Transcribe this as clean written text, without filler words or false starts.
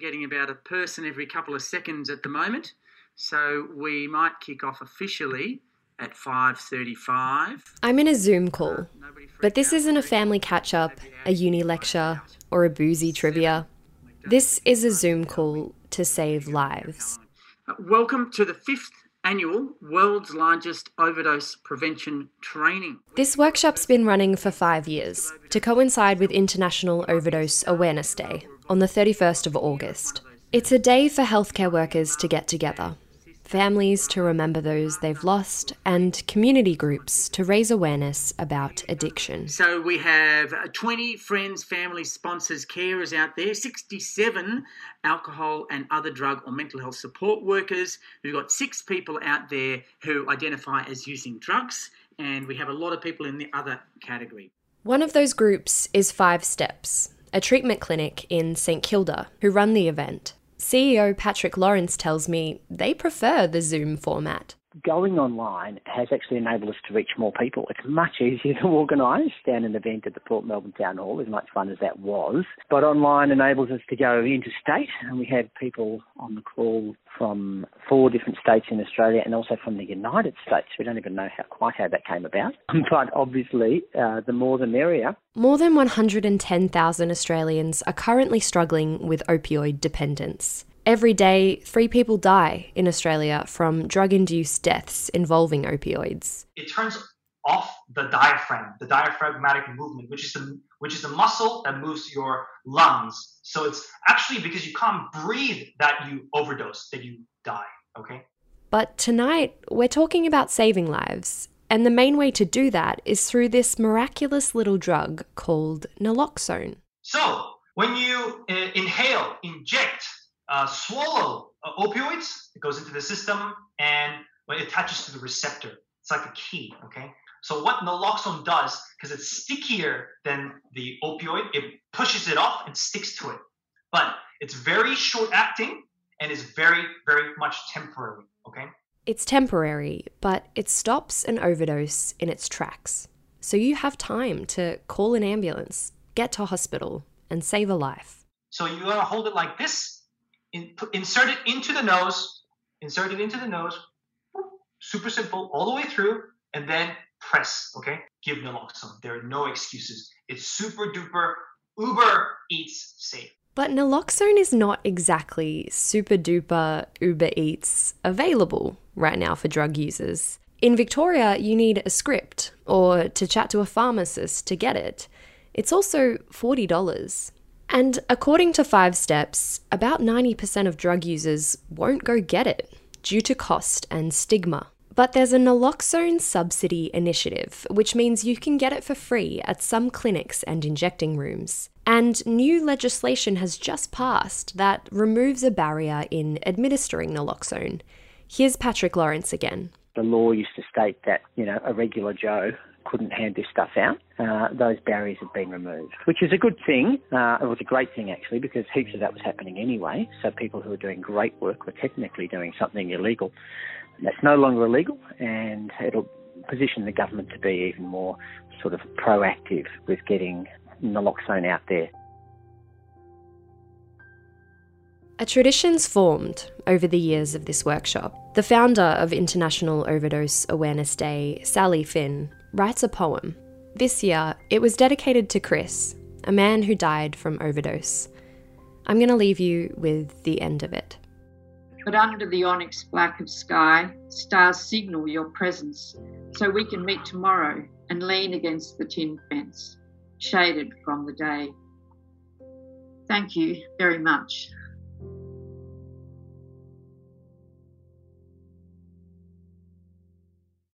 getting about a person every couple of seconds at the moment. So we might kick off officially at 5:35. I'm in a Zoom call, but this isn't a family catch-up, a uni lecture, or a boozy trivia. This is a Zoom call to save lives. Welcome to the 5th annual World's Largest Overdose Prevention Training. This workshop's been running for 5 years to coincide with International Overdose Awareness Day on the 31st of August. It's a day for healthcare workers to get together, families to remember those they've lost, and community groups to raise awareness about addiction. So we have 20 friends, families, sponsors, carers out there, 67 alcohol and other drug or mental health support workers. We've got 6 people out there who identify as using drugs, and we have a lot of people in the other category. One of those groups is 5 Steps, a treatment clinic in St Kilda, who run the event. CEO Patrick Lawrence tells me they prefer the Zoom format. Going online has actually enabled us to reach more people. It's much easier to organise than an event at the Port Melbourne Town Hall, as much fun as that was. But online enables us to go interstate, and we had people on the call from 4 different states in Australia and also from the United States. We don't even know quite how that came about. But obviously, the more the merrier. More than 110,000 Australians are currently struggling with opioid dependence. Every day, 3 people die in Australia from drug-induced deaths involving opioids. It turns off the diaphragmatic movement, which is the muscle that moves your lungs. So it's actually because you can't breathe that you overdose, that you die, okay? But tonight, we're talking about saving lives. And the main way to do that is through this miraculous little drug called naloxone. So when you inject, swallow opioids, it goes into the system and it attaches to the receptor. It's like a key, okay? So what naloxone does, because it's stickier than the opioid, it pushes it off and sticks to it. But it's very short acting and is very, very much temporary, okay? It's temporary, but it stops an overdose in its tracks. So you have time to call an ambulance, get to hospital, and save a life. So you gotta hold it like this. Insert it into the nose, super simple, all the way through, and then press, okay? Give naloxone. There are no excuses. It's super duper, Uber Eats safe. But naloxone is not exactly super duper Uber Eats available right now for drug users. In Victoria, you need a script or to chat to a pharmacist to get it. It's also $40. And according to 5 Steps, about 90% of drug users won't go get it due to cost and stigma. But there's a naloxone subsidy initiative, which means you can get it for free at some clinics and injecting rooms. And new legislation has just passed that removes a barrier in administering naloxone. Here's Patrick Lawrence again. The law used to state that, a regular Joe couldn't hand this stuff out. Those barriers have been removed, which is a good thing. It was a great thing, actually, because heaps of that was happening anyway. So people who are doing great work were technically doing something illegal. That's no longer illegal, and it'll position the government to be even more sort of proactive with getting naloxone out there. A tradition's formed over the years of this workshop. The founder of International Overdose Awareness Day, Sally Finn, writes a poem. This year, it was dedicated to Chris, a man who died from overdose. I'm going to leave you with the end of it. But under the onyx black of sky, stars signal your presence, so we can meet tomorrow and lean against the tin fence, shaded from the day. Thank you very much.